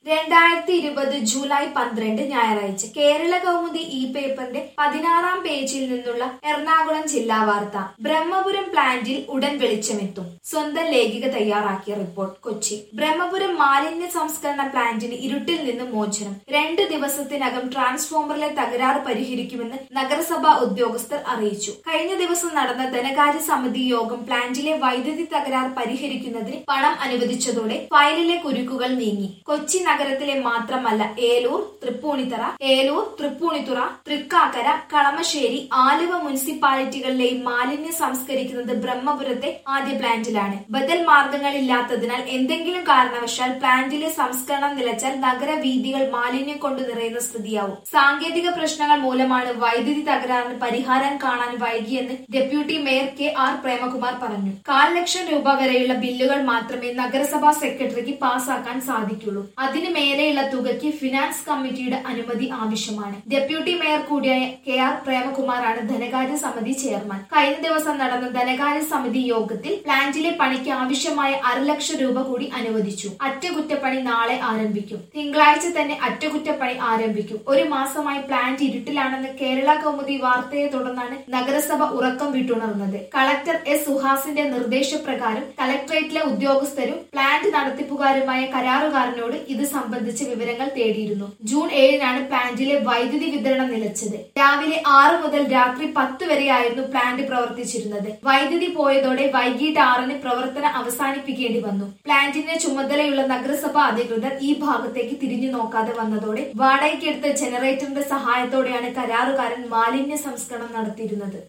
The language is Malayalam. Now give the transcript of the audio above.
2020 ജൂലൈ 12 ഞായറാഴ്ച കേരള കൗമുദി ഈ പേപ്പറിന്റെ 16-ാം പേജിൽ നിന്നുള്ള എറണാകുളം ജില്ലാ വാർത്ത. ബ്രഹ്മപുരം പ്ലാന്റിൽ ഉടൻ വെളിച്ചമെത്തും. സ്വന്തം ലേഖിക തയ്യാറാക്കിയ റിപ്പോർട്ട്. കൊച്ചി. ബ്രഹ്മപുരം മാലിന്യ സംസ്കരണ പ്ലാന്റിന് ഇരുട്ടിൽ നിന്നും മോചനം. 2 ദിവസത്തിനകം ട്രാൻസ്ഫോമറിലെ തകരാറ് പരിഹരിക്കുമെന്ന് നഗരസഭാ ഉദ്യോഗസ്ഥർ അറിയിച്ചു. കഴിഞ്ഞ ദിവസം നടന്ന ധനകാര്യ സമിതി യോഗം പ്ലാന്റിലെ വൈദ്യുതി തകരാർ പരിഹരിക്കുന്നതിന് പണം അനുവദിച്ചതോടെ ഫയലിലെ കുരുക്കുകൾ നീങ്ങി. കൊച്ചി നഗരത്തിലെ മാത്രമല്ല ഏലൂർ, തൃപ്പൂണിത്തുറ, തൃക്കാക്കര, കളമശ്ശേരി, ആലുവ മുനിസിപ്പാലിറ്റികളിലെയും മാലിന്യം സംസ്കരിക്കുന്നത് ബ്രഹ്മപുരത്തെ ആദ്യ പ്ലാന്റിലാണ്. ബദൽ മാർഗങ്ങളില്ലാത്തതിനാൽ എന്തെങ്കിലും കാരണവശാൽ പ്ലാന്റിലെ സംസ്കരണം നിലച്ചാൽ നഗരവീഥികൾ മാലിന്യം കൊണ്ട് നിറയുന്ന സ്ഥിതിയാവും. സാങ്കേതിക പ്രശ്നങ്ങൾ മൂലമാണ് വൈദ്യുതി തകരാറിന് പരിഹാരം കാണാൻ വൈകിയെന്ന് ഡെപ്യൂട്ടി മേയർ KR പ്രേമകുമാർ പറഞ്ഞു. 1,00,000 രൂപ വരെയുള്ള ബില്ലുകൾ മാത്രമേ നഗരസഭാ സെക്രട്ടറിക്ക് പാസാക്കാൻ സാധിക്കുള്ളൂ. അതിന് മേലെയുള്ള തുകയ്ക്ക് ഫിനാൻസ് കമ്മിറ്റിയുടെ അനുമതി ആവശ്യമാണ്. ഡെപ്യൂട്ടി മേയർ കൂടിയായ KR പ്രേമകുമാറാണ് ധനകാര്യ സമിതി ചെയർമാൻ. കഴിഞ്ഞ ദിവസം നടന്ന ധനകാര്യ സമിതി യോഗത്തിൽ പ്ലാന്റിലെ പണിക്ക് ആവശ്യമായ 1,00,000 രൂപ കൂടി അനുവദിച്ചു. അറ്റകുറ്റപ്പണി നാളെ ആരംഭിക്കും. തിങ്കളാഴ്ച തന്നെ അറ്റകുറ്റപ്പണി ആരംഭിക്കും. 1 മാസമായി പ്ലാന്റ് ഇരുട്ടിലാണെന്ന് കേരള കൗമുദി വാർത്തയെ തുടർന്നാണ് നഗരസഭ ഉറക്കം വിട്ടുണർന്നത്. Collector S. സുഹാസിന്റെ നിർദ്ദേശപ്രകാരം കളക്ടറേറ്റിലെ ഉദ്യോഗസ്ഥരും പ്ലാന്റ് നടത്തിപ്പുകാരുമായ കരാറുകാരനോട് ഇത് സംബന്ധിച്ച വിവരങ്ങൾ തേടിയിരുന്നു. ജൂൺ 7-നാണ് പ്ലാന്റിലെ വൈദ്യുതി വിതരണം നിലച്ചത്. രാവിലെ 6 മുതൽ രാത്രി 10 വരെയായിരുന്നു പ്ലാന്റ് പ്രവർത്തിച്ചിരുന്നത്. വൈദ്യുതി പോയതോടെ വൈകിട്ട് 6-ന് പ്രവർത്തനം അവസാനിപ്പിക്കേണ്ടി വന്നു. പ്ലാന്റിന്റെ ചുമതലയുള്ള നഗരസഭാ അധികൃതർ ഈ ഭാഗത്തേക്ക് തിരിഞ്ഞു നോക്കാതെ വന്നതോടെ വാടകയ്ക്കെടുത്ത ജനറേറ്ററിന്റെ സഹായത്തോടെയാണ് കരാറുകാരൻ മാലിന്യ സംസ്കരണം നടത്തിയിരുന്നത്.